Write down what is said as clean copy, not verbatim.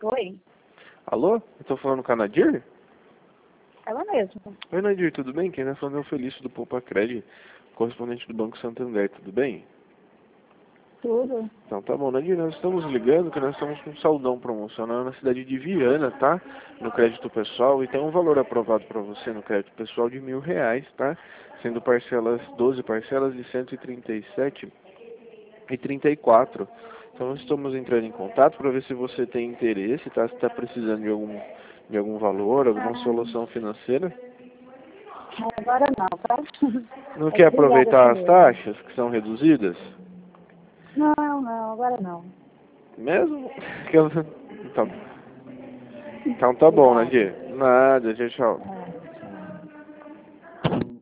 Oi, Alô? Eu tô falando com a Nadir? ela mesma. Oi, Nadir, tudo bem? Quem tá falando é o Felício do Poupa Cred, correspondente do Banco Santander, tudo bem? Tudo. Então tá bom, Nadir, nós estamos ligando que nós estamos com um saldão promocional na cidade de Viana, tá? No crédito pessoal, e tem um valor aprovado para você no crédito pessoal de R$ 1.000, tá? Sendo parcelas, 12 parcelas de 137,34. Então nós estamos entrando em contato para ver se você tem interesse, tá? Se está precisando de algum valor, alguma solução financeira. Agora não, tá? Não Mas quer obrigada aproveitar as primeiro. taxas que são reduzidas? Não, agora não. Mesmo? Que eu- Então, então tá bom, Obrigada. Nadir. Nada, tchau, tchau.